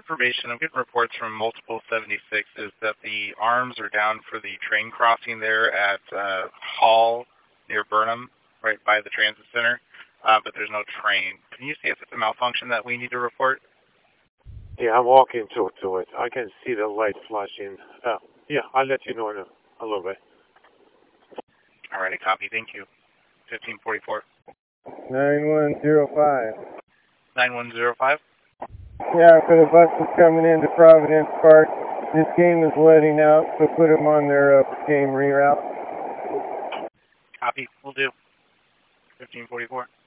information. I'm getting reports from multiple 76s that the arms are down for the train crossing there at Hall near Burnham, right by the transit center, but there's no train. Can you see if it's a malfunction that we need to report? Yeah, I'm walking to it. I can see the light flashing. Yeah, I'll let you know in a little bit. Alrighty, copy. Thank you. 1544. 9105. 9105? Yeah, for the buses coming into Providence Park. This game is letting out, so put them on their game reroute. Copy. Will do. 1544.